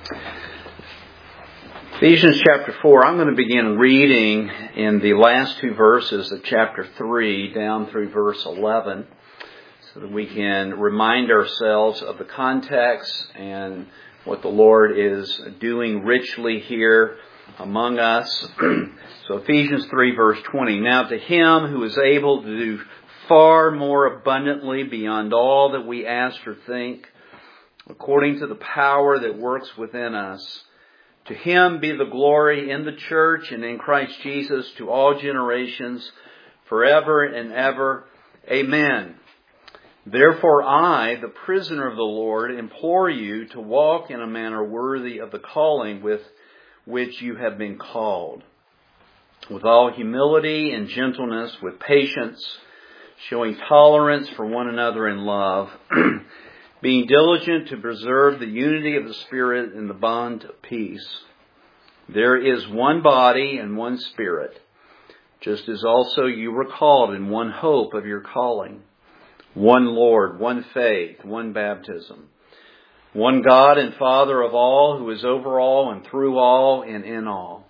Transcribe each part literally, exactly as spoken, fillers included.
Ephesians chapter four, I'm going to begin reading in the last two verses of chapter three down through verse eleven so that we can remind ourselves of the context and what the Lord is doing richly here among us. So Ephesians three verse twenty, now to Him who is able to do far more abundantly beyond all that we ask or think, according to the power that works within us, to Him be the glory in the church and in Christ Jesus to all generations, forever and ever. Amen. Therefore I, the prisoner of the Lord, implore you to walk in a manner worthy of the calling with which you have been called, with all humility and gentleness, with patience, showing tolerance for one another in love, being diligent to preserve the unity of the Spirit in the bond of peace. There is one body and one Spirit, just as also you were called in one hope of your calling, one Lord, one faith, one baptism, one God and Father of all, who is over all and through all and in all.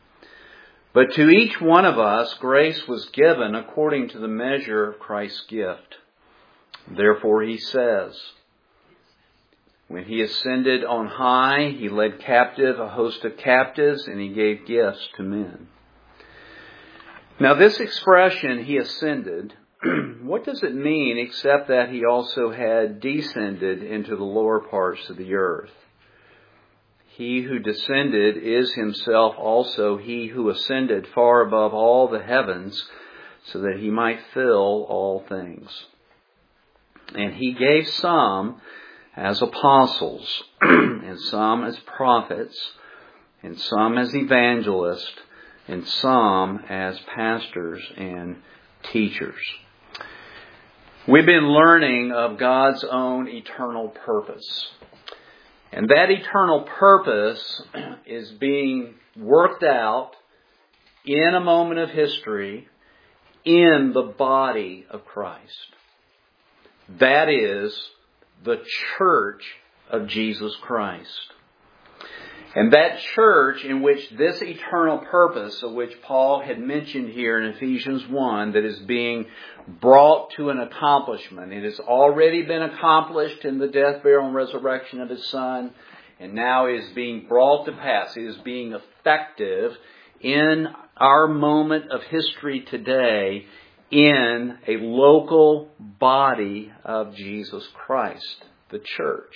But to each one of us grace was given according to the measure of Christ's gift. Therefore He says, when He ascended on high, He led captive a host of captives, and He gave gifts to men. Now this expression, He ascended, what does it mean except that He also had descended into the lower parts of the earth? He who descended is Himself also He who ascended far above all the heavens, so that He might fill all things. And He gave some as apostles, and some as prophets, and some as evangelists, and some as pastors and teachers. We've been learning of God's own eternal purpose. And that eternal purpose is being worked out in a moment of history in the body of Christ. That is the church of Jesus Christ. And that church in which this eternal purpose, of which Paul had mentioned here in Ephesians one, that is being brought to an accomplishment. It has already been accomplished in the death, burial, and resurrection of His Son, and now is being brought to pass. It is being effective in our moment of history today in a local body of Jesus Christ, the church.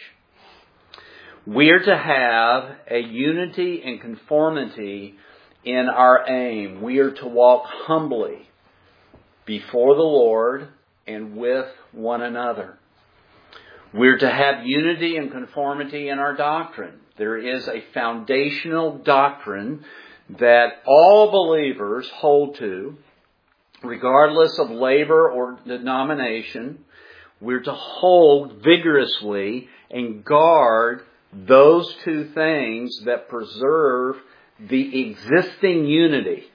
We are to have a unity and conformity in our aim. We are to walk humbly before the Lord and with one another. We're to have unity and conformity in our doctrine. There is a foundational doctrine that all believers hold to, regardless of labor or denomination. We're to hold vigorously and guard those two things that preserve the existing unity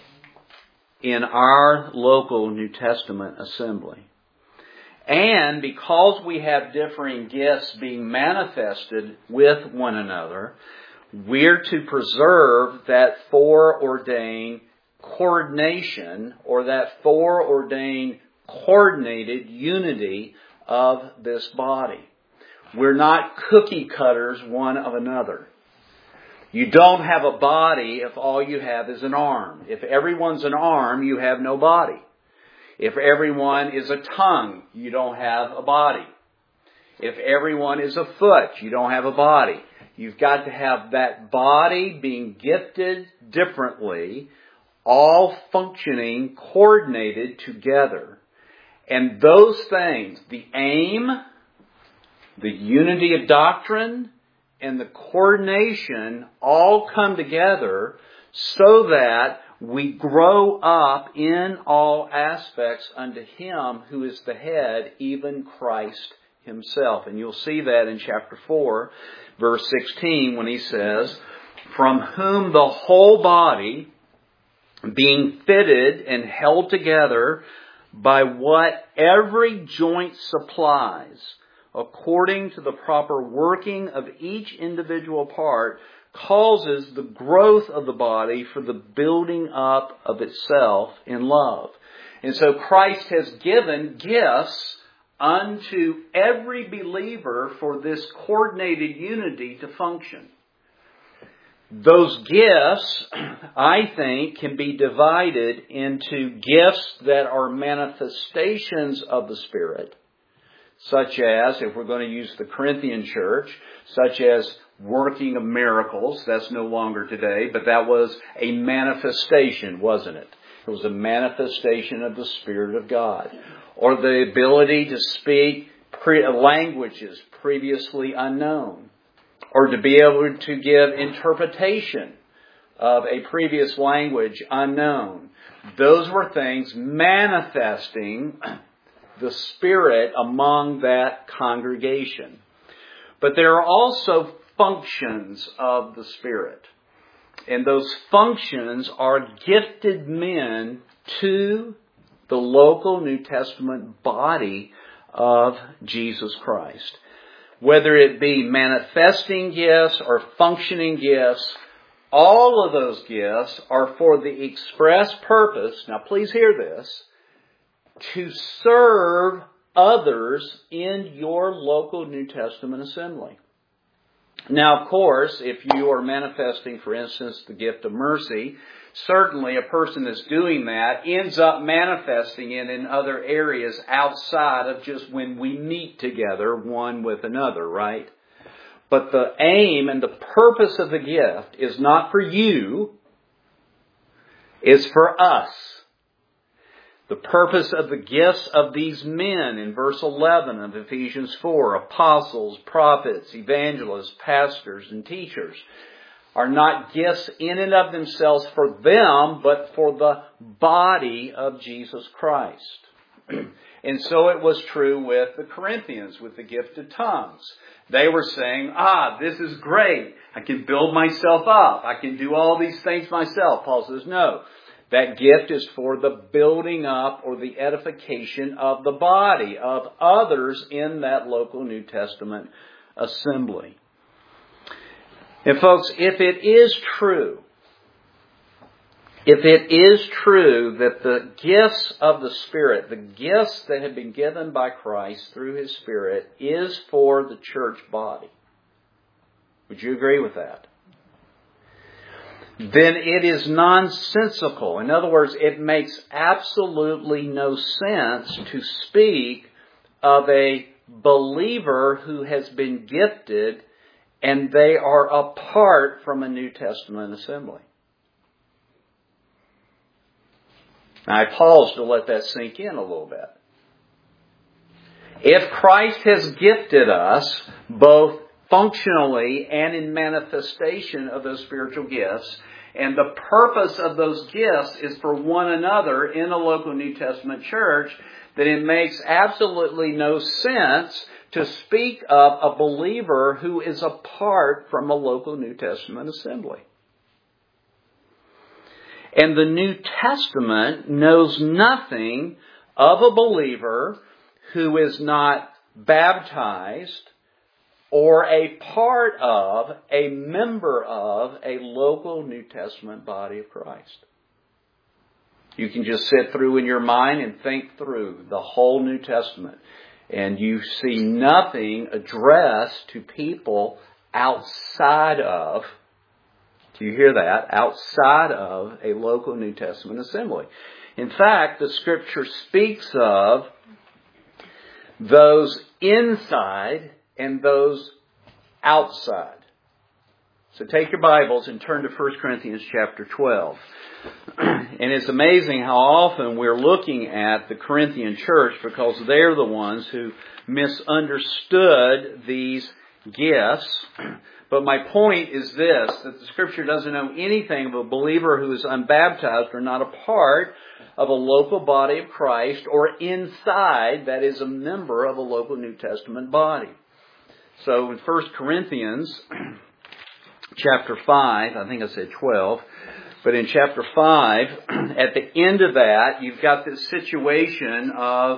in our local New Testament assembly. And because we have differing gifts being manifested with one another, we're to preserve that foreordained coordination or that foreordained coordinated unity of this body. We're not cookie cutters one of another. You don't have a body if all you have is an arm. If everyone's an arm, you have no body. If everyone is a tongue, you don't have a body. If everyone is a foot, you don't have a body. You've got to have that body being gifted differently, all functioning, coordinated together. And those things, the aim, the unity of doctrine, and the coordination all come together so that we grow up in all aspects unto Him who is the head, even Christ Himself. And you'll see that in chapter four, verse sixteen, when he says, from whom the whole body, being fitted and held together by what every joint supplies, according to the proper working of each individual part, causes the growth of the body for the building up of itself in love. And so Christ has given gifts unto every believer for this coordinated unity to function. Those gifts, I think, can be divided into gifts that are manifestations of the Spirit, such as, if we're going to use the Corinthian church, such as working of miracles. That's no longer today, but that was a manifestation, wasn't it? It was a manifestation of the Spirit of God. Or the ability to speak pre- languages previously unknown. Or to be able to give interpretation of a previous language unknown. Those were things manifesting the Spirit among that congregation. But there are also functions of the Spirit. And those functions are gifted men to the local New Testament body of Jesus Christ. Whether it be manifesting gifts or functioning gifts, all of those gifts are for the express purpose, now please hear this, to serve others in your local New Testament assembly. Now, of course, if you are manifesting, for instance, the gift of mercy, certainly a person that's doing that ends up manifesting it in other areas outside of just when we meet together one with another, right? But the aim and the purpose of the gift is not for you, it's for us. The purpose of the gifts of these men in verse eleven of Ephesians four, apostles, prophets, evangelists, pastors, and teachers, are not gifts in and of themselves for them, but for the body of Jesus Christ. And so it was true with the Corinthians, with the gift of tongues. They were saying, ah, this is great. I can build myself up. I can do all these things myself. Paul says, no. That gift is for the building up or the edification of the body, of others in that local New Testament assembly. And folks, if it is true, if it is true that the gifts of the Spirit, the gifts that have been given by Christ through His Spirit, is for the church body, would you agree with that? Then it is nonsensical. In other words, it makes absolutely no sense to speak of a believer who has been gifted and they are apart from a New Testament assembly. Now, I pause to let that sink in a little bit. If Christ has gifted us both functionally and in manifestation of those spiritual gifts, and the purpose of those gifts is for one another in a local New Testament church, then it makes absolutely no sense to speak of a believer who is apart from a local New Testament assembly. And the New Testament knows nothing of a believer who is not baptized or a part of, a member of, a local New Testament body of Christ. You can just sit through in your mind and think through the whole New Testament, and you see nothing addressed to people outside of, do you hear that? Outside of a local New Testament assembly. In fact, the Scripture speaks of those inside and those outside. So take your Bibles and turn to First Corinthians chapter twelve. And it's amazing how often we're looking at the Corinthian church because they're the ones who misunderstood these gifts. But my point is this, that the Scripture doesn't know anything of a believer who is unbaptized or not a part of a local body of Christ or inside, that is, a member of a local New Testament body. So in First Corinthians chapter five, I think I said twelve, but in chapter five, at the end of that, you've got this situation of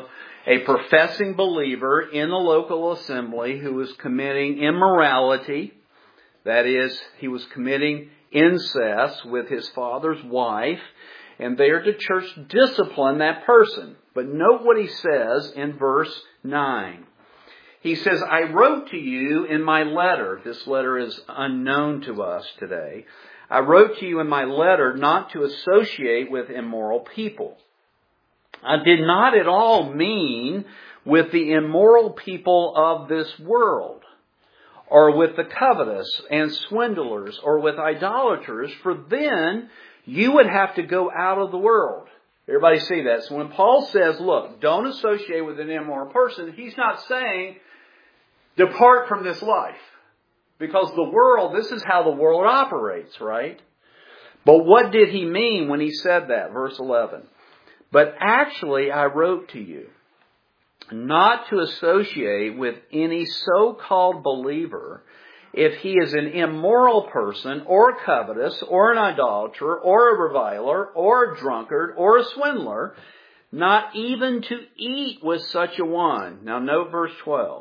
a professing believer in the local assembly who was committing immorality. That is, he was committing incest with his father's wife. And they are to church discipline that person. But note what he says in verse nine. He says, I wrote to you in my letter. This letter is unknown to us today. I wrote to you in my letter not to associate with immoral people. I did not at all mean with the immoral people of this world, or with the covetous and swindlers, or with idolaters, for then you would have to go out of the world. Everybody see that? So when Paul says, look, don't associate with an immoral person, he's not saying depart from this life. Because the world, this is how the world operates, right? But what did he mean when he said that? Verse eleven. But actually I wrote to you not to associate with any so-called believer if he is an immoral person, or covetous, or an idolater, or a reviler, or a drunkard, or a swindler, not even to eat with such a one. Now note verse twelve.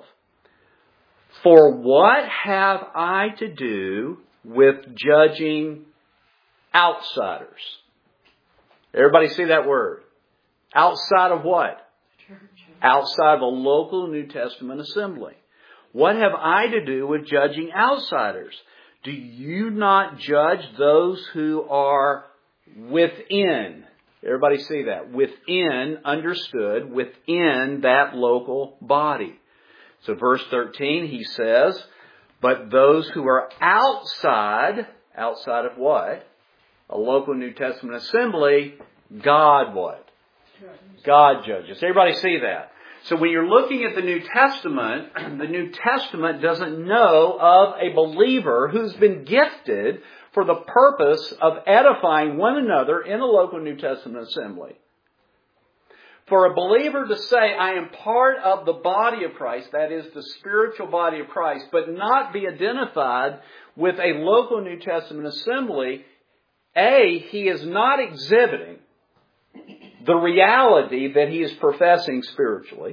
For what have I to do with judging outsiders? Everybody see that word? Outside of what? Church. Outside of a local New Testament assembly. What have I to do with judging outsiders? Do you not judge those who are within? Everybody see that? Within, understood, within that local body. So verse thirteen, he says, but those who are outside, outside of what? A local New Testament assembly, God what? God judges. Everybody see that? So when you're looking at the New Testament, the New Testament doesn't know of a believer who's been gifted for the purpose of edifying one another in a local New Testament assembly. For a believer to say, I am part of the body of Christ, that is the spiritual body of Christ, but not be identified with a local New Testament assembly, A, he is not exhibiting the reality that he is professing spiritually.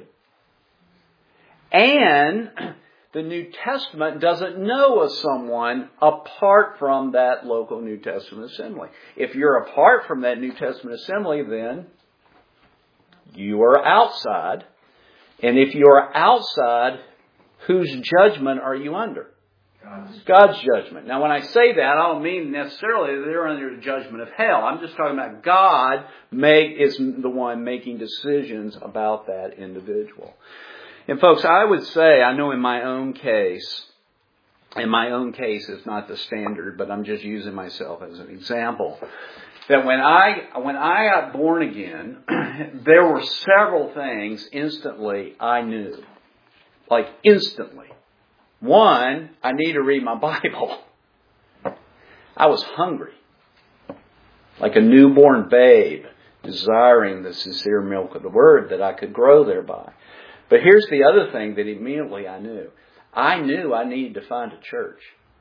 And the New Testament doesn't know of someone apart from that local New Testament assembly. If you're apart from that New Testament assembly, then you are outside. And if you are outside, whose judgment are you under? God's. God's judgment. Now, when I say that, I don't mean necessarily that they're under the judgment of hell. I'm just talking about God make, is the one making decisions about that individual. And folks, I would say, I know in my own case, in my own case it's not the standard, but I'm just using myself as an example, that when I when I got born again, there were several things instantly I knew. Like instantly. One, I need to read my Bible. I was hungry. Like a newborn babe, desiring the sincere milk of the Word that I could grow thereby. But here's the other thing that immediately I knew. I knew I needed to find a church.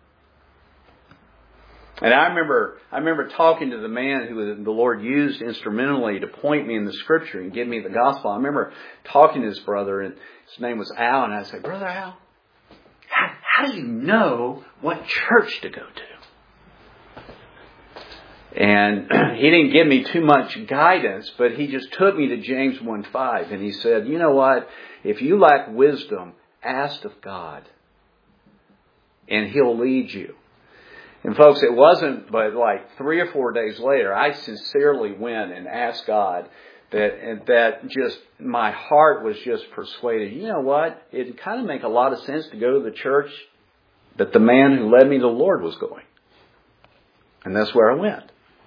And I remember I remember talking to the man who the Lord used instrumentally to point me in the Scripture and give me the gospel. I remember talking to his brother, and his name was Al, and I said, Brother Al, how, how do you know what church to go to? And he didn't give me too much guidance, but he just took me to James one five, and he said, you know what? If you lack wisdom, ask of God, and He'll lead you. And folks, it wasn't but like three or four days later, I sincerely went and asked God that, and that just, my heart was just persuaded. You know what? It kind of make a lot of sense to go to the church that the man who led me to the Lord was going. And that's where I went.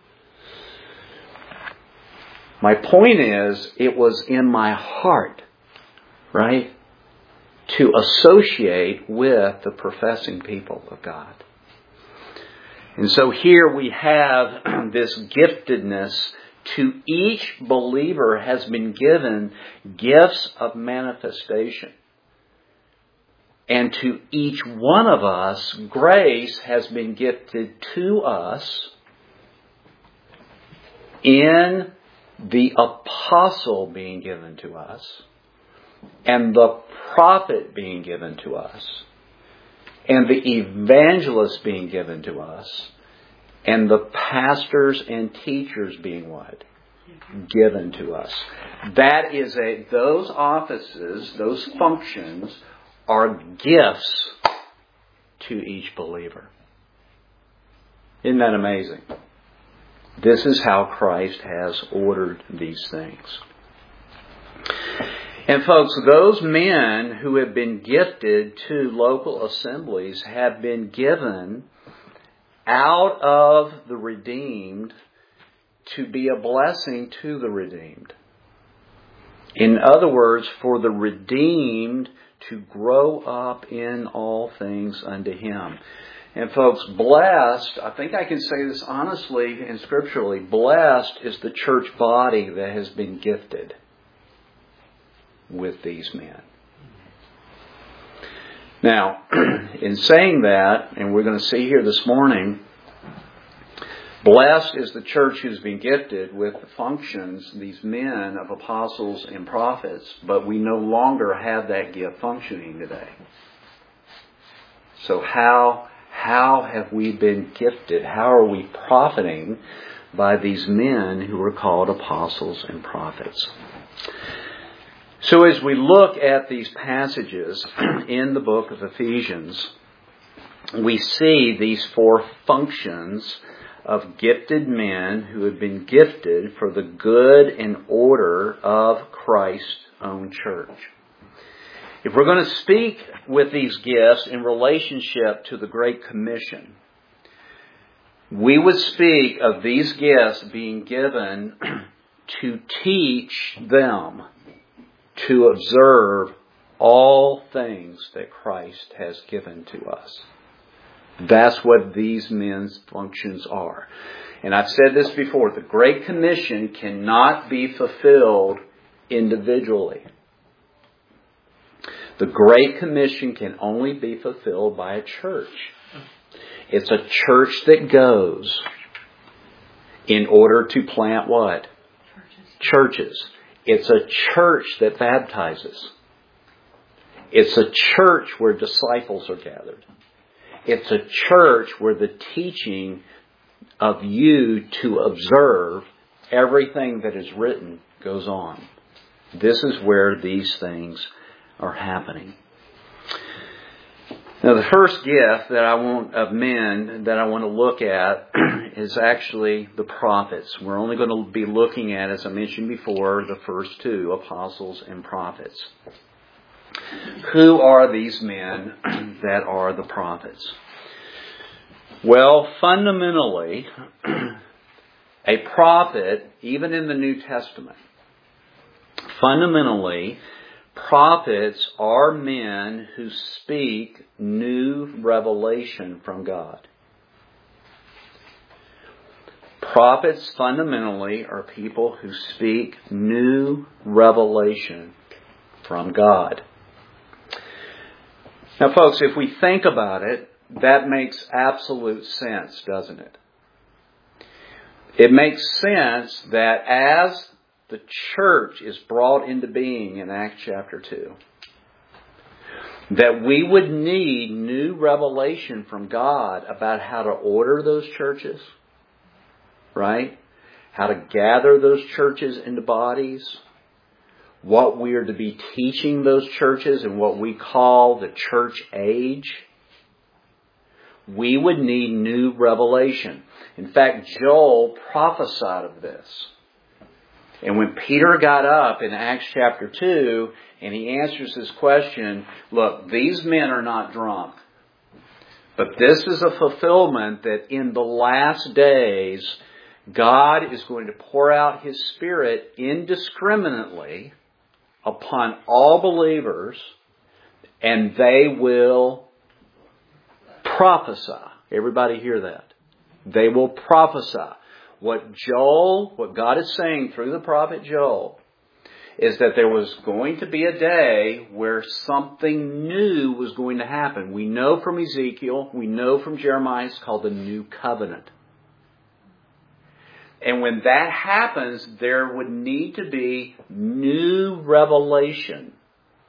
My point is, it was in my heart, right, to associate with the professing people of God. And so here we have this giftedness. To each believer has been given gifts of manifestation. And to each one of us, grace has been gifted to us in the apostle being given to us, and the prophet being given to us, and the evangelist being given to us, and the pastors and teachers being what? Given to us. That is a, those offices, those functions are gifts to each believer. Isn't that amazing? This is how Christ has ordered these things. And folks, those men who have been gifted to local assemblies have been given out of the redeemed to be a blessing to the redeemed. In other words, for the redeemed to grow up in all things unto Him. And folks, blessed, I think I can say this honestly and scripturally, blessed is the church body that has been gifted with these men. Now, in saying that, and we're going to see here this morning, blessed is the church who's been gifted with the functions, these men of apostles and prophets, but we no longer have that gift functioning today. So how, how have we been gifted? How are we profiting by these men who are called apostles and prophets? So as we look at these passages in the book of Ephesians, we see these four functions of gifted men who have been gifted for the good and order of Christ's own church. If we're going to speak with these gifts in relationship to the Great Commission, we would speak of these gifts being given to teach them to observe all things that Christ has given to us. That's what these men's functions are. And I've said this before, the Great Commission cannot be fulfilled individually. The Great Commission can only be fulfilled by a church. It's a church that goes in order to plant what? Churches. Churches. It's a church that baptizes. It's a church where disciples are gathered. It's a church where the teaching of you to observe everything that is written goes on. This is where these things are happening. Now, the first gift that I want of men that I want to look at is actually the prophets. We're only going to be looking at, as I mentioned before, the first two, apostles and prophets. Who are these men that are the prophets? Well, fundamentally, a prophet, even in the New Testament, fundamentally, prophets are men who speak new revelation from God. Prophets fundamentally are people who speak new revelation from God. Now, folks, if we think about it, that makes absolute sense, doesn't it? It makes sense that as the church is brought into being in Acts chapter two, that we would need new revelation from God about how to order those churches, right? How to gather those churches into bodies, what we are to be teaching those churches in what we call the church age. We would need new revelation. In fact, Joel prophesied of this. And when Peter got up in Acts chapter two and he answers this question, look, these men are not drunk. But this is a fulfillment that in the last days, God is going to pour out His Spirit indiscriminately upon all believers, and they will prophesy. Everybody hear that? They will prophesy. What Joel, what God is saying through the prophet Joel, is that there was going to be a day where something new was going to happen. We know from Ezekiel, we know from Jeremiah, it's called the New Covenant. And when that happens, there would need to be new revelation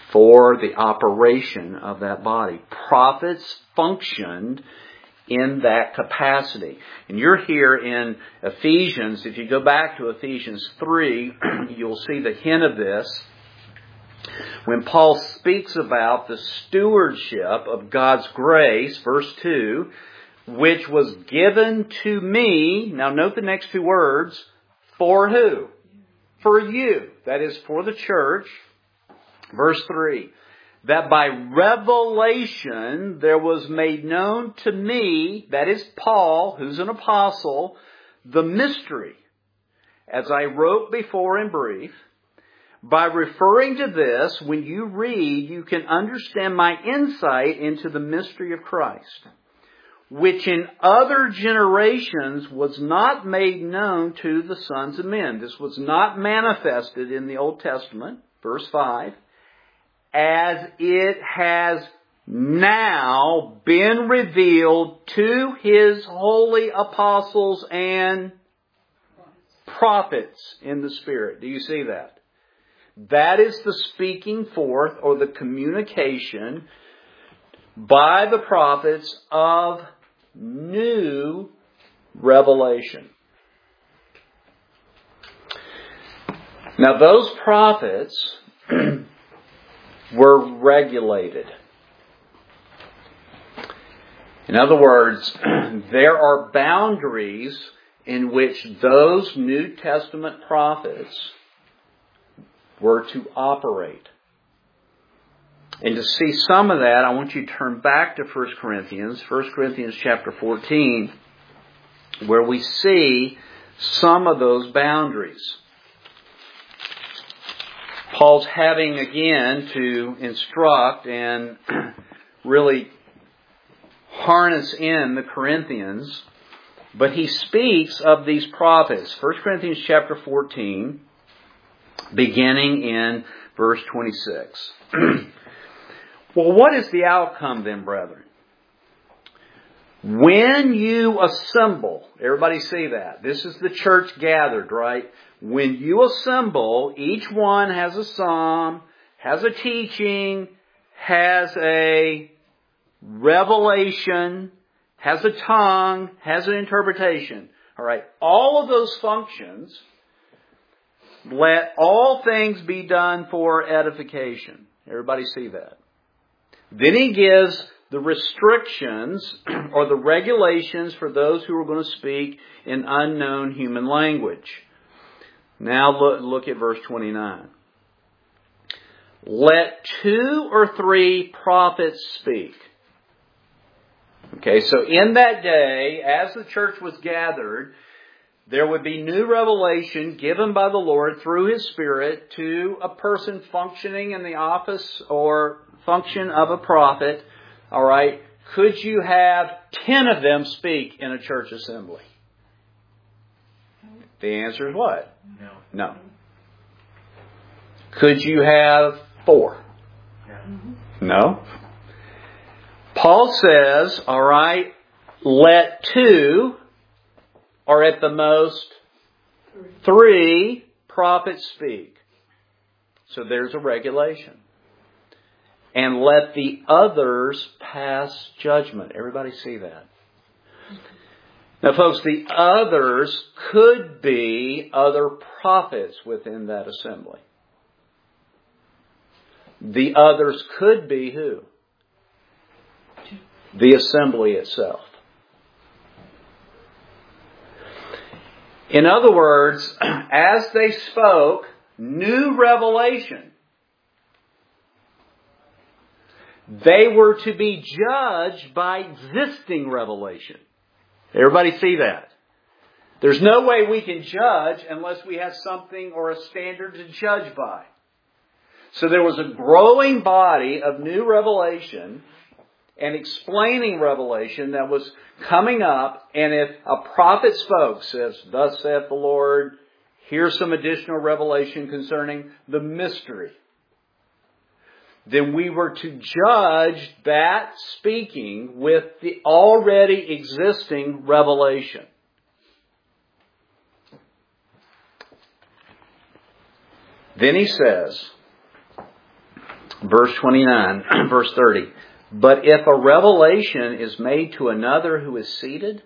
for the operation of that body. Prophets functioned in that capacity. And you're here in Ephesians. If you go back to Ephesians three, you'll see the hint of this. When Paul speaks about the stewardship of God's grace, verse two, which was given to me, now note the next two words, for who? For you. That is for the church. Verse three, that by revelation there was made known to me, that is Paul, who's an apostle, the mystery, as I wrote before in brief. By referring to this, when you read, you can understand my insight into the mystery of Christ, which in other generations was not made known to the sons of men. This was not manifested in the Old Testament, verse five, as it has now been revealed to His holy apostles and prophets in the Spirit. Do you see that? That is the speaking forth or the communication by the prophets of new revelation. Now those prophets were regulated. In other words, there are boundaries in which those New Testament prophets were to operate. And to see some of that, I want you to turn back to First Corinthians, First Corinthians chapter fourteen, where we see some of those boundaries. Paul's having again to instruct and really harness in the Corinthians, but he speaks of these prophets. First Corinthians chapter fourteen, beginning in verse twenty-six. Well, what is the outcome then, brethren? When you assemble, everybody see that. This is the church gathered, right? When you assemble, each one has a psalm, has a teaching, has a revelation, has a tongue, has an interpretation. All right. All of those functions, let all things be done for edification. Everybody see that? Then he gives the restrictions or the regulations for those who are going to speak in unknown human language. Now look, look at verse twenty-nine. Let two or three prophets speak. Okay, so in that day, as the church was gathered, there would be new revelation given by the Lord through His Spirit to a person functioning in the office or function of a prophet. All right. Could you have ten of them speak in a church assembly? The answer is what? No. No. Could you have four? No. Paul says, all right, let two, or at the most three prophets speak. So there's a regulation. And let the others pass judgment. Everybody see that? Now, folks, the others could be other prophets within that assembly. The others could be who? The assembly itself. In other words, as they spoke new revelation, they were to be judged by existing revelation. Everybody see that? There's no way we can judge unless we have something or a standard to judge by. So there was a growing body of new revelation and explaining revelation that was coming up. And if a prophet spoke, says, thus saith the Lord, here's some additional revelation concerning the mystery, then we were to judge that speaking with the already existing revelation. Then he says, Verse twenty-nine, verse thirty. But if a revelation is made to another who is seated,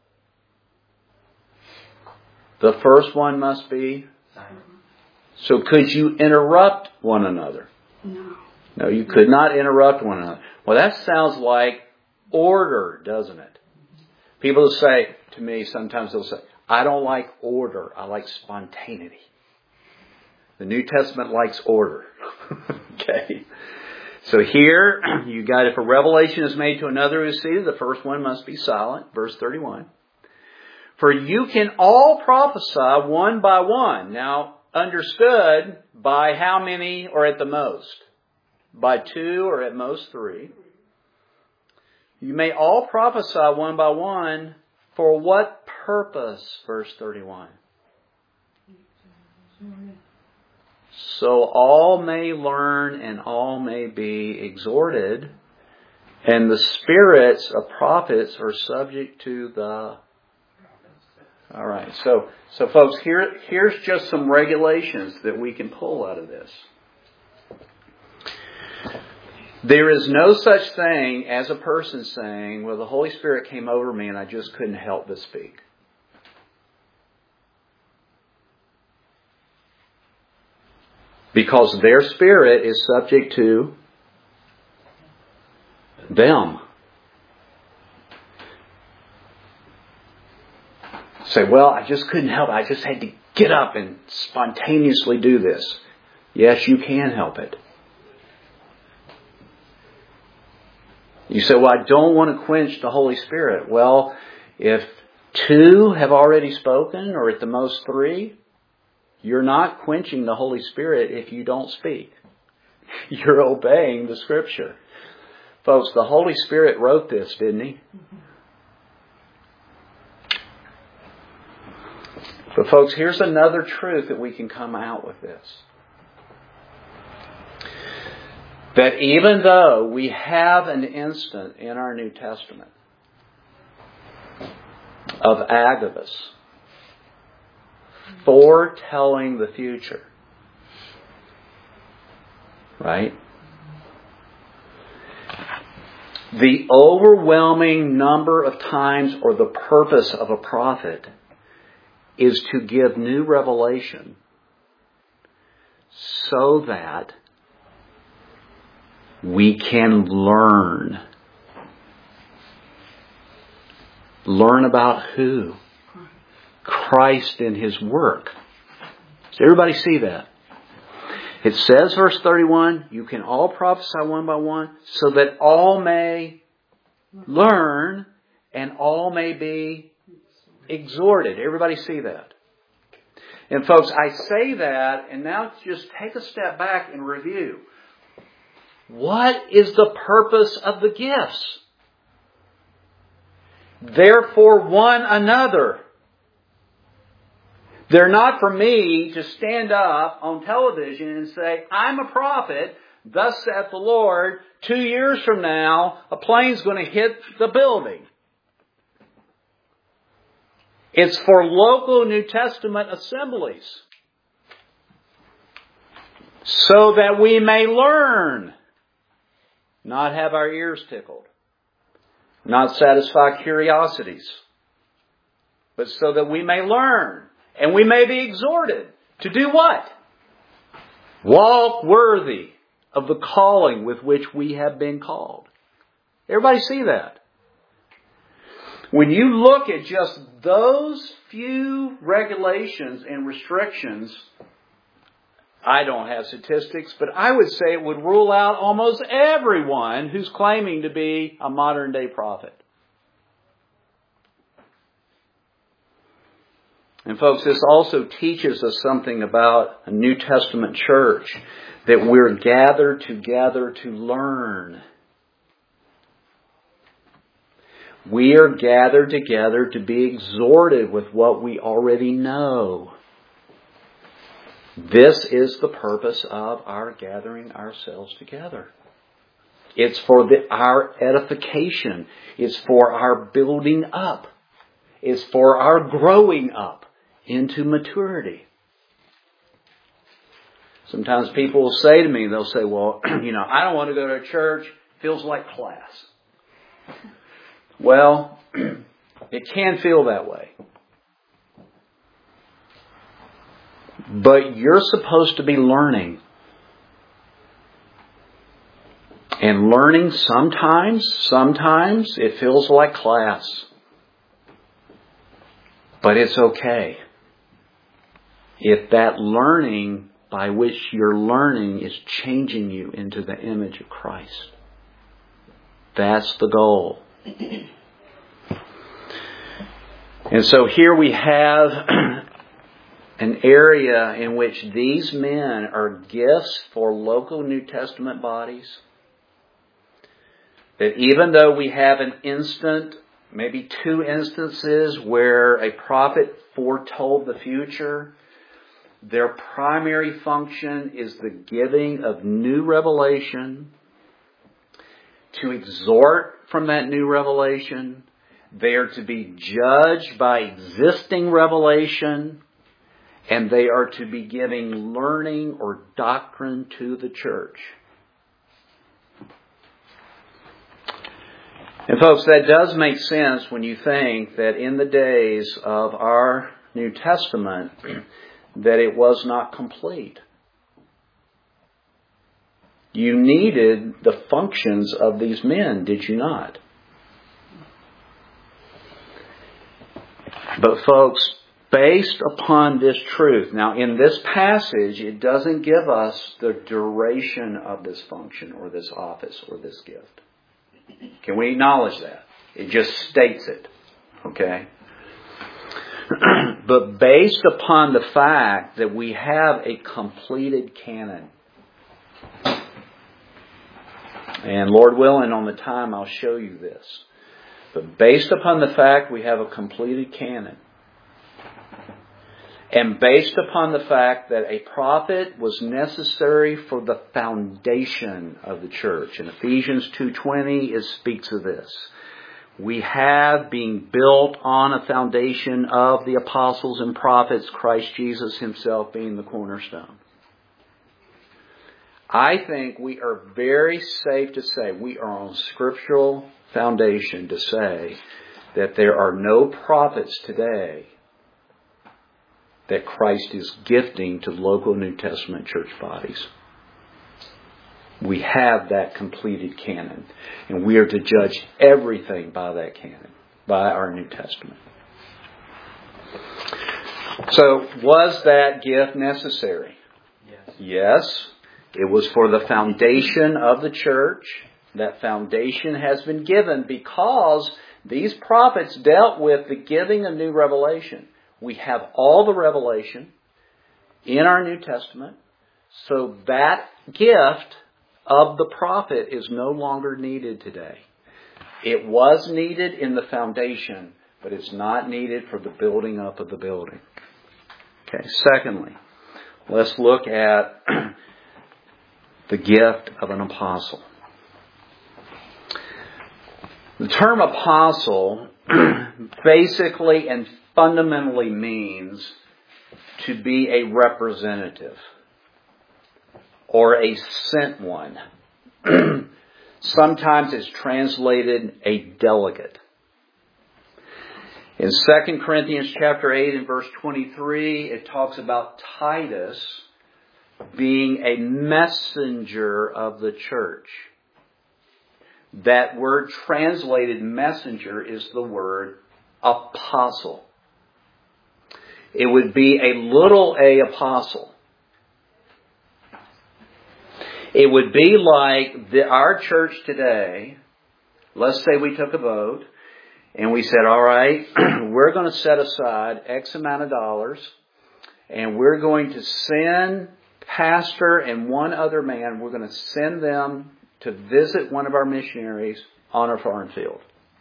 the first one must be silent. So could you interrupt one another? No. No, you could not interrupt one another. Well, that sounds like order, doesn't it? People say to me, sometimes they'll say, I don't like order. I like spontaneity. The New Testament likes order. Okay. So here, you got, if a revelation is made to another who is seated, the first one must be silent. Verse thirty-one. For you can all prophesy one by one. Now, understood by how many or at the most? By two or at most three. You may all prophesy one by one. For what purpose? Verse thirty-one. So all may learn and all may be exhorted. And the spirits of prophets are subject to the... All right. So, so folks, here, here's just some regulations that we can pull out of this. There is no such thing as a person saying, well, the Holy Spirit came over me and I just couldn't help but speak. Because their spirit is subject to them. Say, well, I just couldn't help it. I just had to get up and spontaneously do this. Yes, you can help it. You say, well, I don't want to quench the Holy Spirit. Well, if two have already spoken, or at the most three, you're not quenching the Holy Spirit if you don't speak. You're obeying the Scripture. Folks, the Holy Spirit wrote this, didn't He? But folks, here's another truth that we can come out with this. That even though we have an instant in our New Testament of Agabus foretelling the future, right? The overwhelming number of times or the purpose of a prophet is to give new revelation so that we can learn. Learn about who? Christ and His work. Does everybody see that? It says, verse thirty-one, you can all prophesy one by one so that all may learn and all may be exhorted. Everybody see that? And folks, I say that, and now just take a step back and review. What is the purpose of the gifts? They're for one another. They're not for me to stand up on television and say, I'm a prophet, thus saith the Lord, two years from now, a plane's going to hit the building. It's for local New Testament assemblies. So that we may learn. Not have our ears tickled. Not satisfy curiosities. But so that we may learn. And we may be exhorted. To do what? Walk worthy of the calling with which we have been called. Everybody see that? When you look at just those few regulations and restrictions, I don't have statistics, but I would say it would rule out almost everyone who's claiming to be a modern day prophet. And folks, this also teaches us something about a New Testament church, that we're gathered together to learn. We are gathered together to be exhorted with what we already know. This is the purpose of our gathering ourselves together. It's for the, our edification. It's for our building up. It's for our growing up into maturity. Sometimes people will say to me, they'll say, well, you know, I don't want to go to a church. It feels like class. Well, it can feel that way. But you're supposed to be learning. And learning sometimes, sometimes it feels like class. But it's okay. If that learning by which you're learning is changing you into the image of Christ. That's the goal. And so here we have an area in which these men are gifts for local New Testament bodies. That even though we have an instant, maybe two instances where a prophet foretold the future, their primary function is the giving of new revelation, to exhort from that new revelation. They are to be judged by existing revelation, and they are to be giving learning or doctrine to the church. And folks, that does make sense when you think that in the days of our New Testament, that it was not complete. You needed the functions of these men, did you not? But folks, based upon this truth, now in this passage, it doesn't give us the duration of this function or this office or this gift. Can we acknowledge that? It just states it. Okay? But based upon the fact that we have a completed canon, and Lord willing, on the time I'll show you this. But based upon the fact we have a completed canon, and based upon the fact that a prophet was necessary for the foundation of the church, in Ephesians two twenty it speaks of this. We have, being built on a foundation of the apostles and prophets, Christ Jesus himself being the cornerstone. I think we are very safe to say, we are on scriptural foundation to say that there are no prophets today that Christ is gifting to local New Testament church bodies. We have that completed canon. And we are to judge everything by that canon, by our New Testament. So, was that gift necessary? Yes. Yes. It was for the foundation of the church. That foundation has been given because these prophets dealt with the giving of new revelation. We have all the revelation in our New Testament. So that gift of the prophet is no longer needed today. It was needed in the foundation, but it's not needed for the building up of the building. Okay, secondly, let's look at the gift of an apostle. The term apostle basically and fundamentally means to be a representative or a sent one. Sometimes it's translated a delegate. In Second Corinthians chapter eight and verse twenty-three, it talks about Titus being a messenger of the church. That word translated messenger is the word apostle. It would be a little a apostle. It would be like the, our church today. Let's say we took a vote and we said, all right, we're going to set aside X amount of dollars and we're going to send pastor and one other man, we're going to send them to visit one of our missionaries on our foreign field.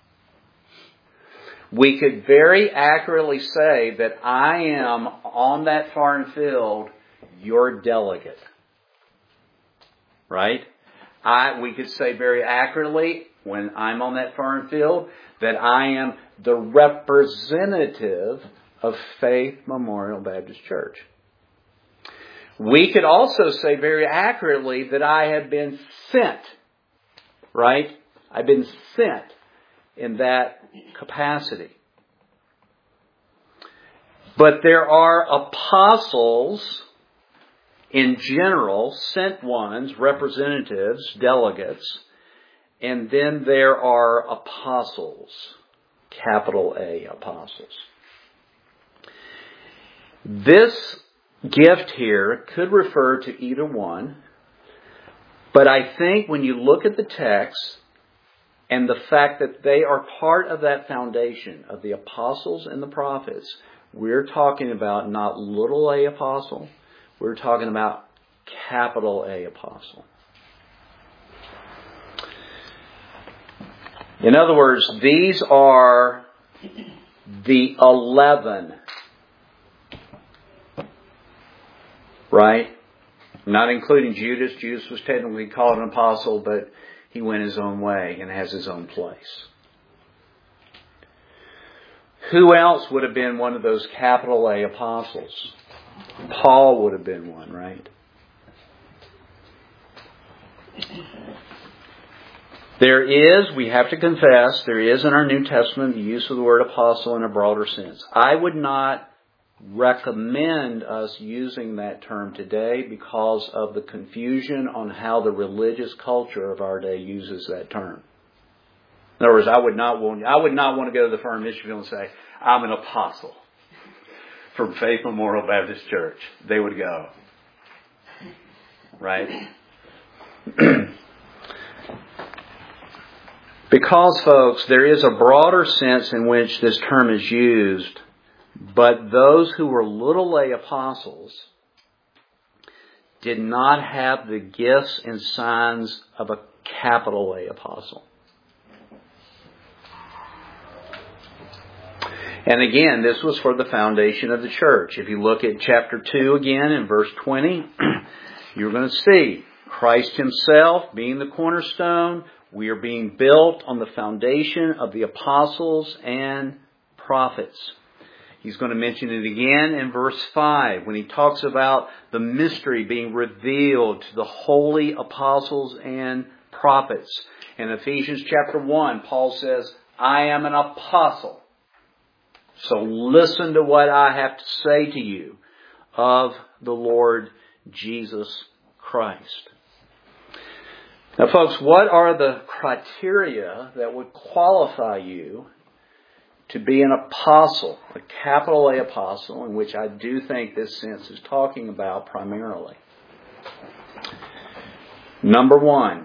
We could very accurately say that I am on that foreign field your delegate. Right? I, we could say very accurately, when I'm on that foreign field, that I am the representative of Faith Memorial Baptist Church. We could also say very accurately that I have been sent, right? I've been sent in that capacity. But there are apostles in general, sent ones, representatives, delegates, and then there are apostles, capital A, apostles. This gift here could refer to either one, but I think when you look at the text and the fact that they are part of that foundation of the apostles and the prophets, we're talking about not little a apostle, we're talking about capital A apostle. In other words, these are the eleven. Right? Not including Judas. Judas was technically called an apostle, but he went his own way and has his own place. Who else would have been one of those capital A apostles? Paul would have been one, right? There is, we have to confess, there is in our New Testament the use of the word apostle in a broader sense. I would not recommend us using that term today because of the confusion on how the religious culture of our day uses that term. In other words, I would not want I would not want to go to the firm in Michigan and say, I'm an apostle from Faith Memorial Baptist Church. They would go. Right? Because, folks, there is a broader sense in which this term is used. But those who were little a apostles did not have the gifts and signs of a capital A apostle. And again, this was for the foundation of the church. If you look at chapter two again in verse twenty, you're going to see Christ Himself being the cornerstone. We are being built on the foundation of the apostles and prophets. He's going to mention it again in verse five when he talks about the mystery being revealed to the holy apostles and prophets. In Ephesians chapter one, Paul says, I am an apostle. So listen to what I have to say to you of the Lord Jesus Christ. Now, folks, what are the criteria that would qualify you to be an apostle, a capital A apostle, in which I do think this sense is talking about primarily? Number one,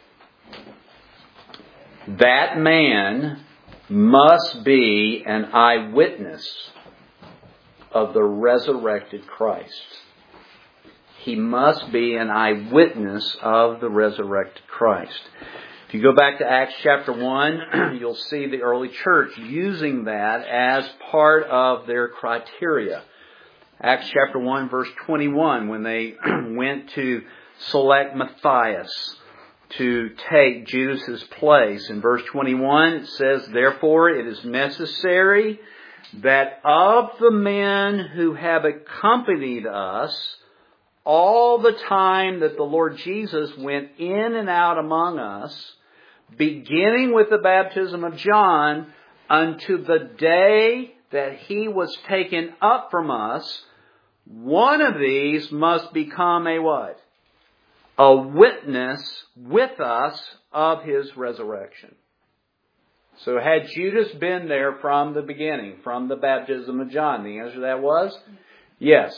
that man must be an eyewitness of the resurrected Christ. He must be an eyewitness of the resurrected Christ. If you go back to Acts chapter one, you'll see the early church using that as part of their criteria. Acts chapter one, verse twenty-one, when they went to select Matthias to take Judas' place. In verse twenty-one, it says, therefore it is necessary that of the men who have accompanied us all the time that the Lord Jesus went in and out among us, beginning with the baptism of John, unto the day that He was taken up from us, one of these must become a what? A witness with us of His resurrection. So had Judas been there from the beginning, from the baptism of John? The answer to that was yes.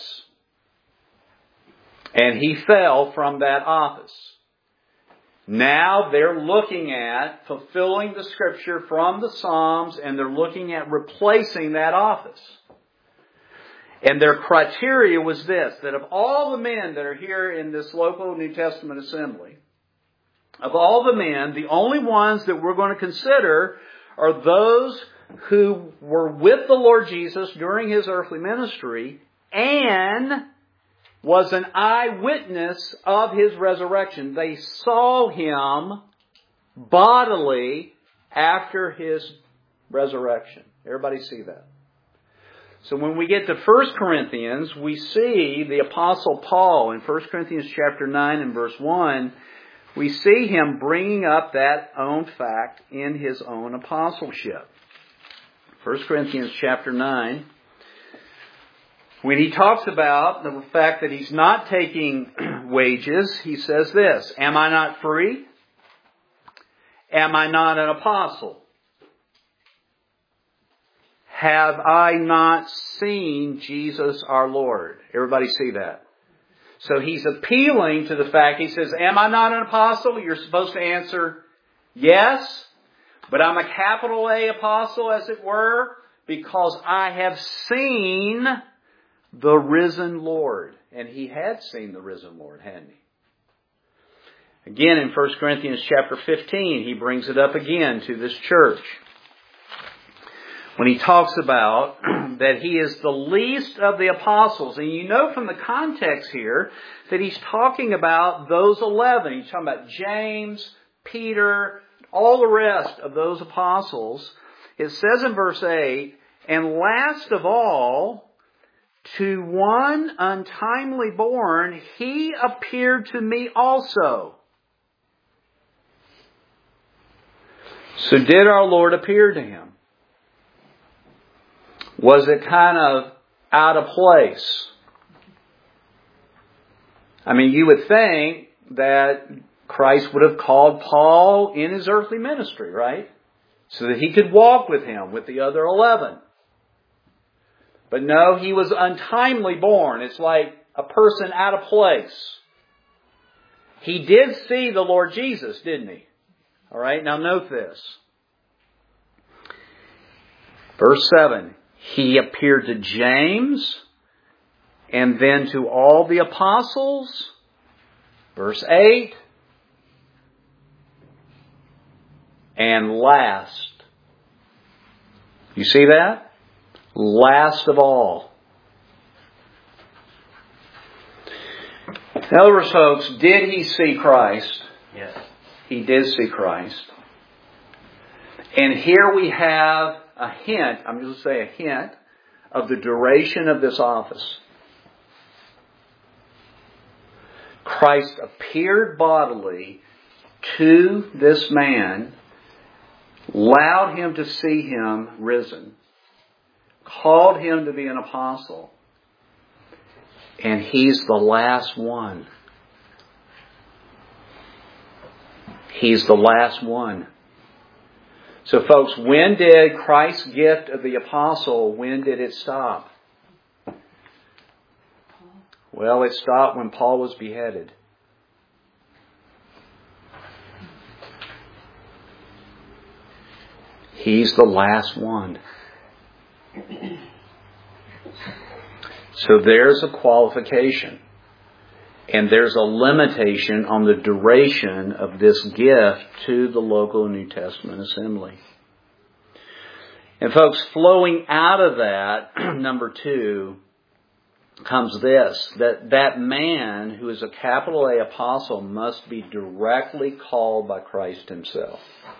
And he fell from that office. Now they're looking at fulfilling the Scripture from the Psalms, and they're looking at replacing that office. And their criteria was this, that of all the men that are here in this local New Testament assembly, of all the men, the only ones that we're going to consider are those who were with the Lord Jesus during His earthly ministry and was an eyewitness of His resurrection. They saw Him bodily after His resurrection. Everybody see that? So when we get to First Corinthians, we see the Apostle Paul in First Corinthians chapter nine and verse one, we see him bringing up that own fact in his own apostleship. First Corinthians chapter nine, when he talks about the fact that he's not taking wages, he says this, "Am I not free? Am I not an apostle? Have I not seen Jesus our Lord?" Everybody see that? So he's appealing to the fact, he says, "Am I not an apostle?" You're supposed to answer, yes, but I'm a capital A apostle, as it were, because I have seen the risen Lord. And he had seen the risen Lord, hadn't he? Again, in First Corinthians chapter fifteen, he brings it up again to this church, when he talks about that he is the least of the apostles. And you know from the context here that he's talking about those eleven. He's talking about James, Peter, all the rest of those apostles. It says in verse eight, "And last of all, to one untimely born, he appeared to me also." So did our Lord appear to him? Was it kind of out of place? I mean, you would think that Christ would have called Paul in his earthly ministry, right? So that he could walk with him, with the other eleven. But no, he was untimely born. It's like a person out of place. He did see the Lord Jesus, didn't he? All right, now note this. Verse seven. He appeared to James and then to all the apostles. Verse eight. And last. You see that? Last of all. In other words, folks, did he see Christ? Yes. He did see Christ. And here we have a hint, I'm going to say a hint, of the duration of this office. Christ appeared bodily to this man, allowed him to see him risen, called him to be an apostle, and he's the last one. He's the last one. So folks, when did Christ's gift of the apostle, when did it stop? Well, it stopped when Paul was beheaded. He's the last one. So there's a qualification. And there's a limitation on the duration of this gift to the local New Testament assembly. And folks, flowing out of that, number two, comes this, that that man who is a capital A apostle must be directly called by Christ himself.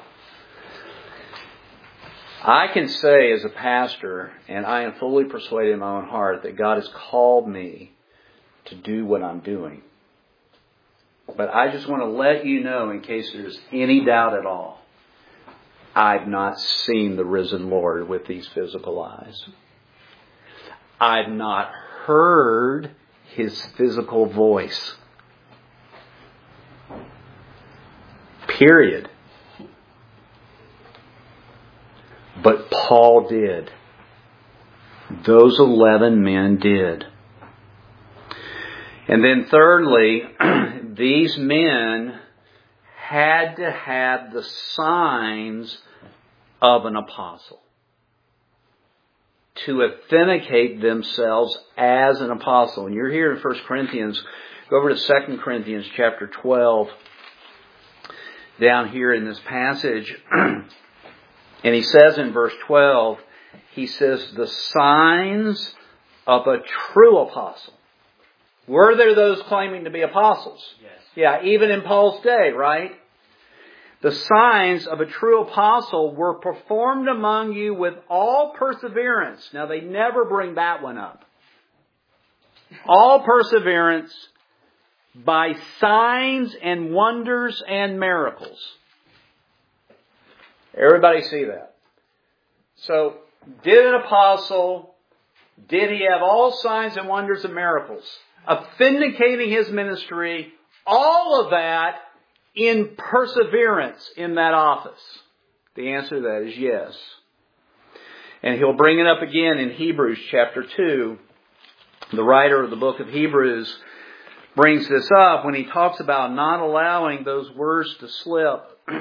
I can say as a pastor, and I am fully persuaded in my own heart, that God has called me to do what I'm doing. But I just want to let you know, in case there's any doubt at all, I've not seen the risen Lord with these physical eyes. I've not heard his physical voice. Period. But Paul did. Those eleven men did. And then thirdly, these men had to have the signs of an apostle to authenticate themselves as an apostle. And you're here in First Corinthians. Go over to Second Corinthians chapter twelve. Down here in this passage. And he says in verse twelve, he says, the signs of a true apostle. Were there those claiming to be apostles? Yes. Yeah, even in Paul's day, right? the signs of a true apostle were performed among you with all perseverance. Now they never bring that one up. All perseverance by signs and wonders and miracles. Everybody see that? So, did an apostle, did he have all signs and wonders and miracles? Authenticating his ministry, all of that in perseverance in that office? The answer to that is yes. And he'll bring it up again in Hebrews chapter two. The writer of the book of Hebrews brings this up when he talks about not allowing those words to slip.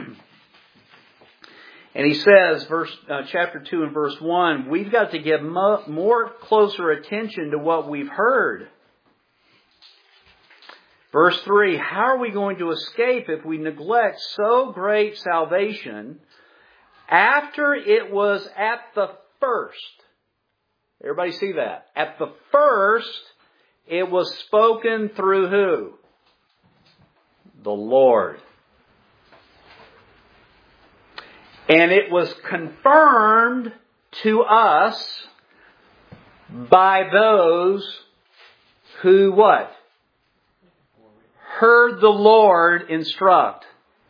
And he says, verse uh, chapter two and verse one, we've got to give mo- more closer attention to what we've heard. Verse three, how are we going to escape if we neglect so great salvation after it was at the first? Everybody see that? At the first, it was spoken through who? The Lord. And it was confirmed to us by those who what? Heard the Lord instruct.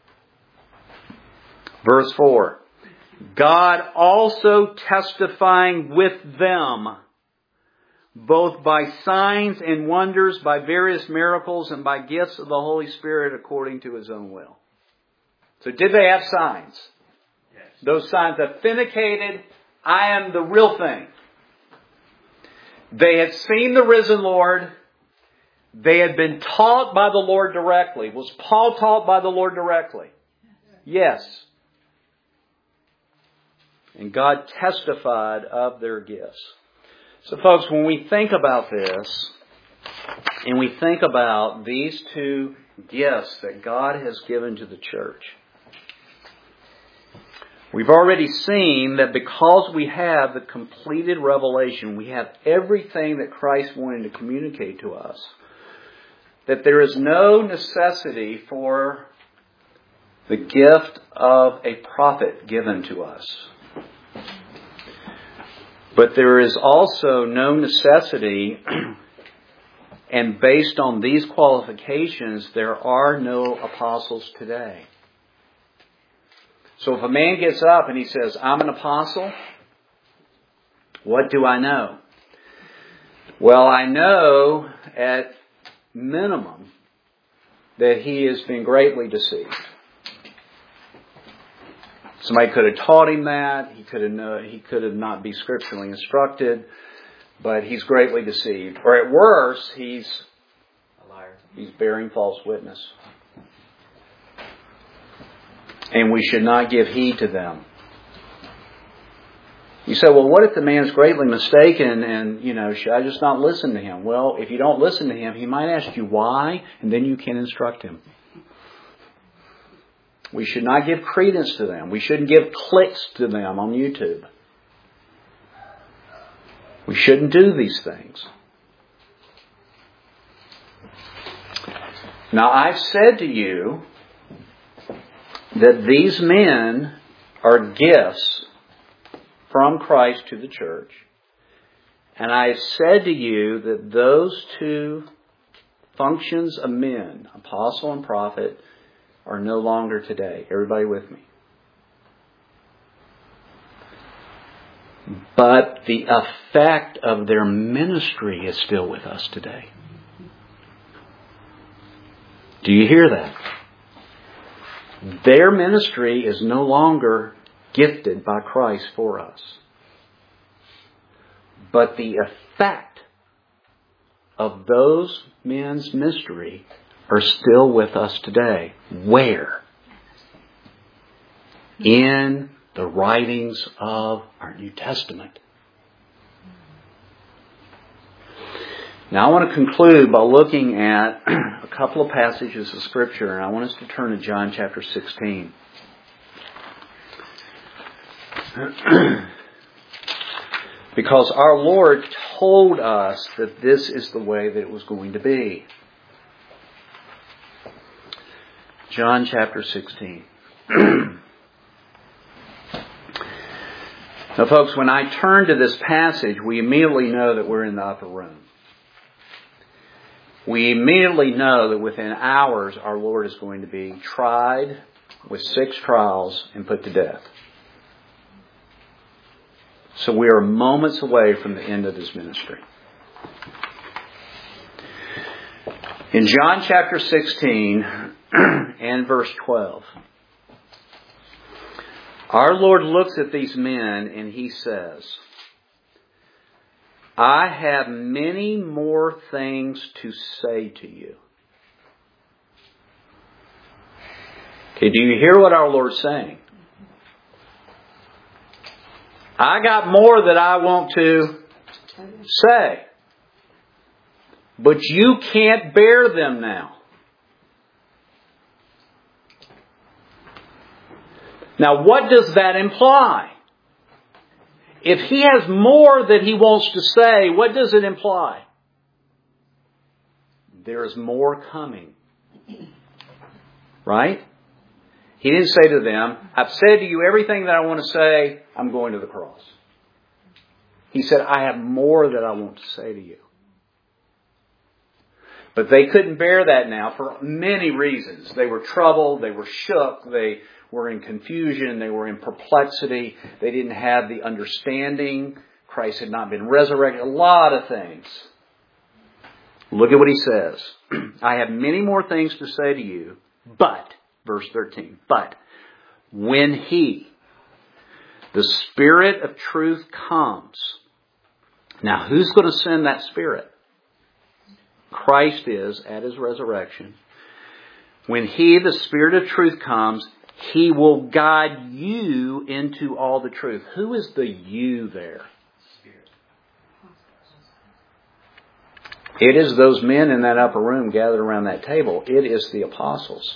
Verse four. God also testifying with them, both by signs and wonders, by various miracles, and by gifts of the Holy Spirit according to His own will. So did they have signs? Yes. Those signs authenticated, I am the real thing. They had seen the risen Lord. They had been taught by the Lord directly. Was Paul taught by the Lord directly? Yes. And God testified of their gifts. So folks, when we think about this, and we think about these two gifts that God has given to the church, we've already seen that because we have the completed revelation, we have everything that Christ wanted to communicate to us, that there is no necessity for the gift of a prophet given to us. But there is also no necessity, and based on these qualifications, there are no apostles today. So if a man gets up and he says, I'm an apostle, what do I know? Well, I know at minimum that he has been greatly deceived. Somebody could have taught him that. He could have know, he could have not be scripturally instructed, but he's greatly deceived. Or at worst, he's a liar. He's bearing false witness. And we should not give heed to them. You say, well, what if the man's greatly mistaken and, you know, should I just not listen to him? Well, if you don't listen to him, he might ask you why, and then you can instruct him. We should not give credence to them. We shouldn't give clicks to them on YouTube. We shouldn't do these things. Now, I've said to you that these men are gifts from Christ to the church. And I've said to you that those two functions of men, apostle and prophet, are no longer today. Everybody with me? But the effect of their ministry is still with us today. Do you hear that? Their ministry is no longer gifted by Christ for us. But the effect of those men's ministry are still with us today. Where? In the writings of our New Testament. Now I want to conclude by looking at a couple of passages of Scripture, and I want us to turn to John chapter sixteen. Because our Lord told us that this is the way that it was going to be. John chapter sixteen. Now, folks, when I turn to this passage, we immediately know that we're in the upper room. We immediately know that within hours our Lord is going to be tried with six trials and put to death. So we are moments away from the end of His ministry. In John chapter sixteen and verse twelve, our Lord looks at these men and He says, I have many more things to say to you. Okay, do you hear what our Lord's saying? I got more that I want to say. But you can't bear them now. Now, what does that imply? If He has more that He wants to say, what does it imply? There is more coming. Right? He didn't say to them, I've said to you everything that I want to say, I'm going to the cross. He said, I have more that I want to say to you. But they couldn't bear that now for many reasons. They were troubled, they were shook, they were in confusion, they were in perplexity, they didn't have the understanding. Christ had not been resurrected. A lot of things. Look at what He says. I have many more things to say to you, but, verse thirteen, but when He, the Spirit of truth, comes. Now, who's going to send that Spirit? Christ is at His resurrection. When He, the Spirit of truth, comes, He will guide you into all the truth. Who is the you there? Spirit. It is those men in that upper room gathered around that table. It is the apostles.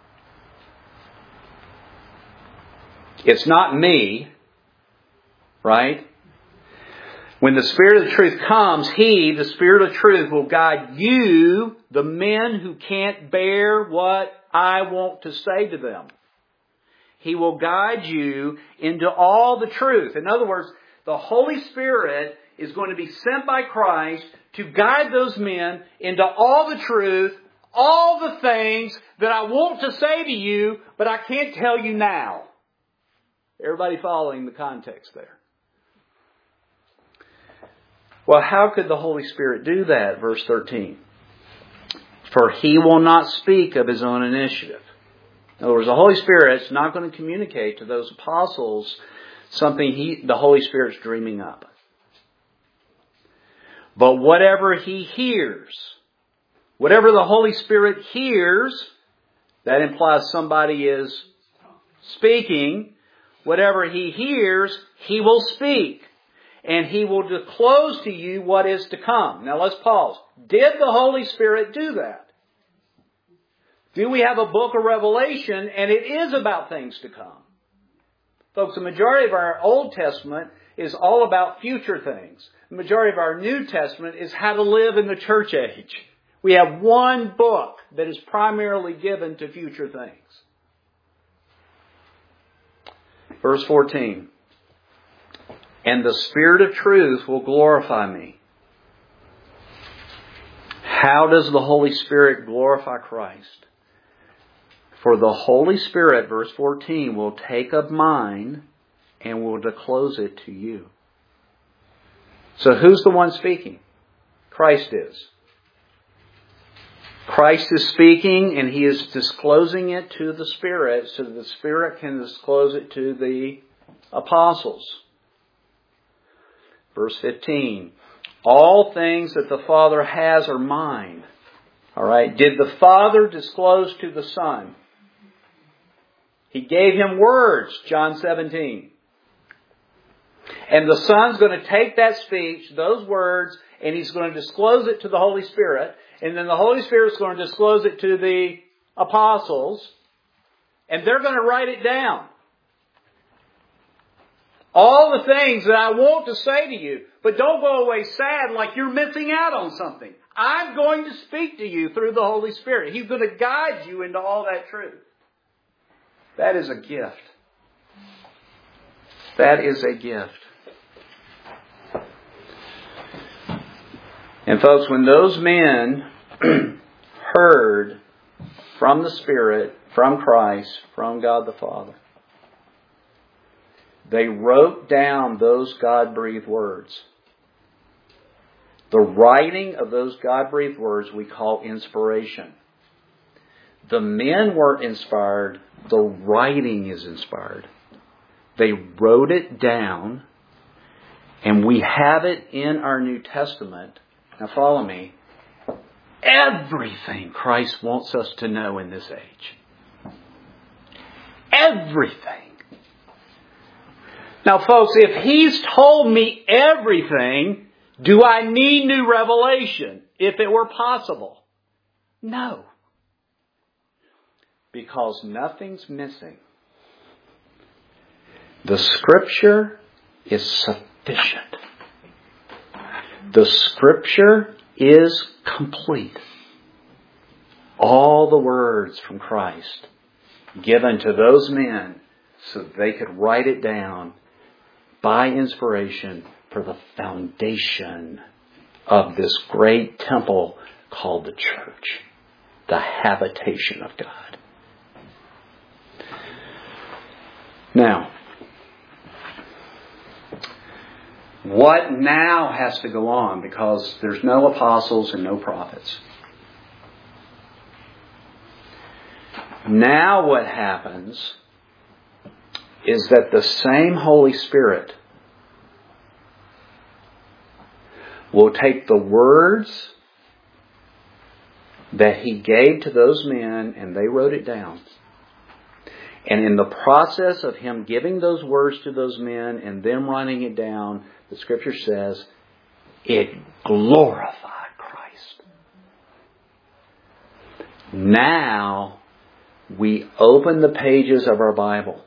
It's not me, right? When the Spirit of truth comes, He, the Spirit of truth, will guide you, the men who can't bear what I want to say to them. He will guide you into all the truth. In other words, the Holy Spirit is going to be sent by Christ to guide those men into all the truth, all the things that I want to say to you, but I can't tell you now. Everybody following the context there? Well, how could the Holy Spirit do that? Verse thirteen. For He will not speak of His own initiative. In other words, the Holy Spirit's not going to communicate to those apostles something he, the Holy Spirit's dreaming up. But whatever He hears, whatever the Holy Spirit hears, that implies somebody is speaking. Whatever He hears, He will speak. And He will disclose to you what is to come. Now let's pause. Did the Holy Spirit do that? Do we have a book of Revelation and it is about things to come? Folks, the majority of our Old Testament is all about future things. The majority of our New Testament is how to live in the church age. We have one book that is primarily given to future things. Verse fourteen. And the Spirit of truth will glorify me. How does the Holy Spirit glorify Christ? For the Holy Spirit, verse fourteen, will take of mine and will disclose it to you. So who's the one speaking? Christ is. Christ is speaking and He is disclosing it to the Spirit so that the Spirit can disclose it to the apostles. Verse fifteen, all things that the Father has are mine. All right. Did the Father disclose to the Son? He gave Him words, John seventeen. And the Son's going to take that speech, those words, and He's going to disclose it to the Holy Spirit. And then the Holy Spirit's going to disclose it to the apostles. And they're going to write it down. All the things that I want to say to you. But don't go away sad like you're missing out on something. I'm going to speak to you through the Holy Spirit. He's going to guide you into all that truth. That is a gift. That is a gift. And folks, when those men heard from the Spirit, from Christ, from God the Father, they wrote down those God-breathed words. The writing of those God-breathed words we call inspiration. The men weren't inspired. The writing is inspired. They wrote it down, and we have it in our New Testament. Now follow me. Everything Christ wants us to know in this age. Everything. Now folks, if He's told me everything, do I need new revelation? If it were possible. No. Because nothing's missing. The Scripture is sufficient. The Scripture is complete. All the words from Christ given to those men so that they could write it down by inspiration for the foundation of this great temple called the church, the habitation of God. Now, what now has to go on? Because there's no apostles and no prophets. Now what happens is that the same Holy Spirit will take the words that He gave to those men and they wrote it down. And in the process of Him giving those words to those men and them writing it down, the Scripture says, it glorified Christ. Now we open the pages of our Bible.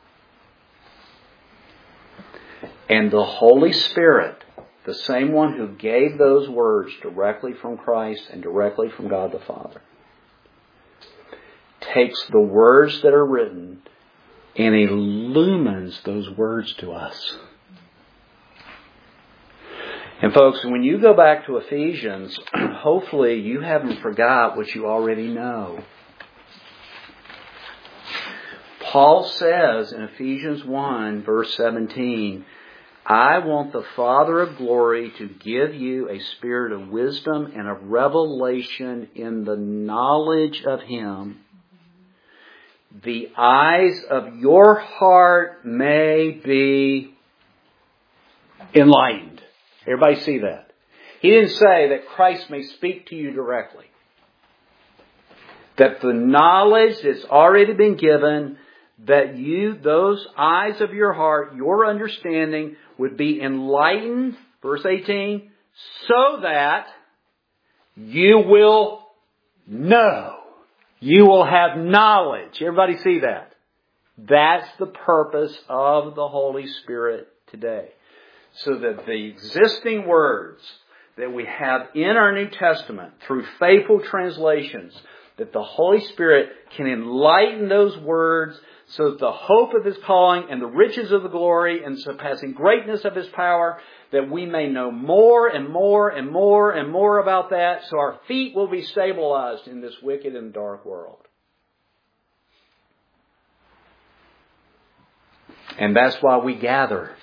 And the Holy Spirit, the same one who gave those words directly from Christ and directly from God the Father, takes the words that are written and illumines those words to us. And folks, when you go back to Ephesians, hopefully you haven't forgot what you already know. Paul says in Ephesians one, verse seventeen, I want the Father of glory to give you a spirit of wisdom and of revelation in the knowledge of Him. The eyes of your heart may be enlightened. Everybody see that? He didn't say that Christ may speak to you directly. That the knowledge that's already been given, that you, those eyes of your heart, your understanding would be enlightened, verse eighteen, so that you will know. You will have knowledge. Everybody see that? That's the purpose of the Holy Spirit today. So that the existing words that we have in our New Testament through faithful translations, that the Holy Spirit can enlighten those words so that the hope of His calling and the riches of the glory and surpassing greatness of His power, that we may know more and more and more and more about that, so our feet will be stabilized in this wicked and dark world. And that's why we gather.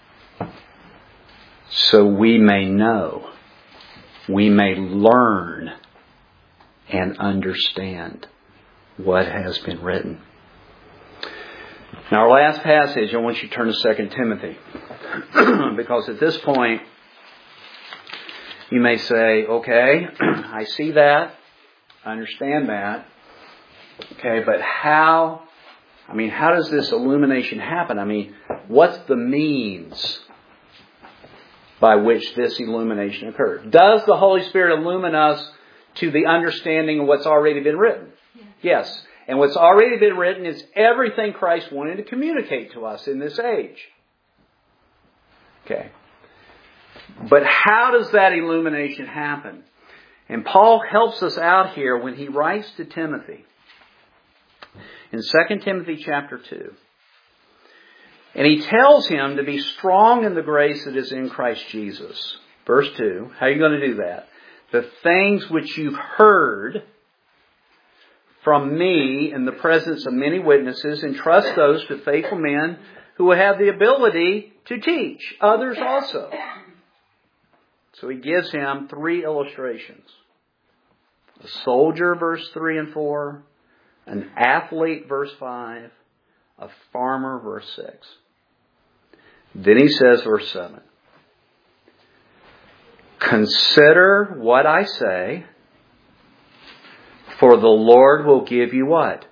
So we may know, we may learn and understand what has been written. Now our last passage, I want you to turn to Second Timothy. Because at this point, you may say, okay, I see that, I understand that. Okay, but how, I mean, how does this illumination happen? I mean, what's the means by which this illumination occurred? Does the Holy Spirit illumine us to the understanding of what's already been written? Yes. Yes. And what's already been written is everything Christ wanted to communicate to us in this age. Okay. But how does that illumination happen? And Paul helps us out here when he writes to Timothy. in Second Timothy chapter two. And he tells him to be strong in the grace that is in Christ Jesus. Verse two, how are you going to do that? The things which you've heard from me in the presence of many witnesses, entrust those to faithful men who will have the ability to teach others also. So he gives him three illustrations. A soldier, verse three and four. An athlete, verse five. A farmer, verse six. Then he says, verse seven. Consider what I say, for the Lord will give you what?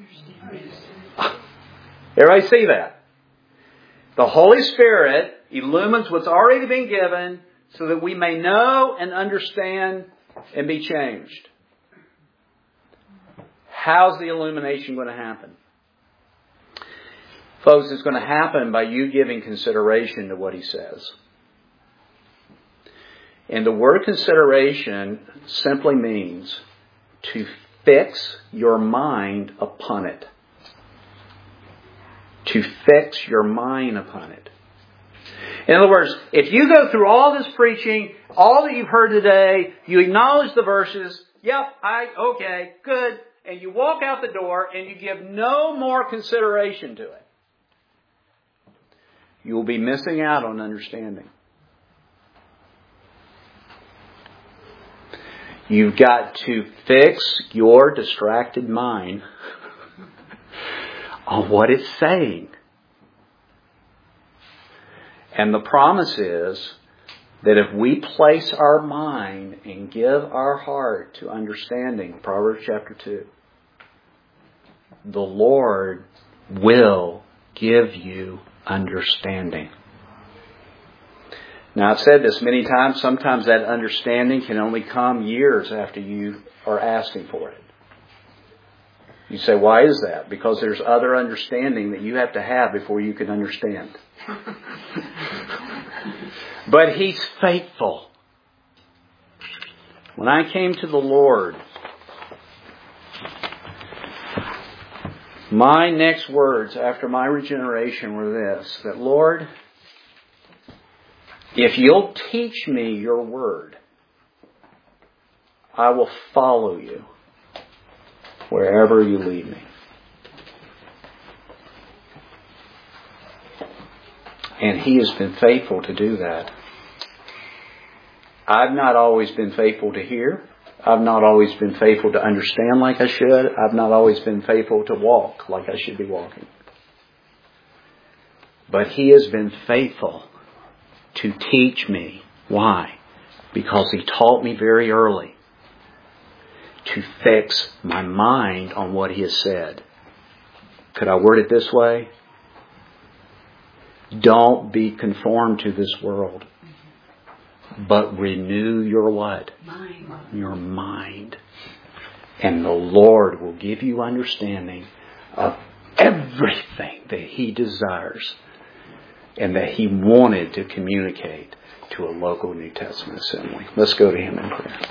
Everybody see that? The Holy Spirit illumines what's already been given so that we may know and understand and be changed. How's the illumination going to happen? Folks, it's going to happen by you giving consideration to what he says. And the word consideration simply means to fix your mind upon it. To fix your mind upon it. In other words, if you go through all this preaching, all that you've heard today, you acknowledge the verses, yep, I, okay, good, and you walk out the door and you give no more consideration to it, you will be missing out on understanding. You've got to fix your distracted mind on what it's saying. And the promise is that if we place our mind and give our heart to understanding, Proverbs chapter two, the Lord will give you understanding. Now, I've said this many times. Sometimes that understanding can only come years after you are asking for it. You say, why is that? Because there's other understanding that you have to have before you can understand. But He's faithful. When I came to the Lord, my next words after my regeneration were this, that Lord, if you'll teach me your word, I will follow you wherever you lead me. And He has been faithful to do that. I've not always been faithful to hear. I've not always been faithful to understand like I should. I've not always been faithful to walk like I should be walking. But He has been faithful to teach me. Why? Because He taught me very early to fix my mind on what He has said. Could I word it this way? Don't be conformed to this world, but renew your what? Mind. Your mind. And the Lord will give you understanding of everything that He desires and that He wanted to communicate to a local New Testament assembly. Let's go to Him in prayer.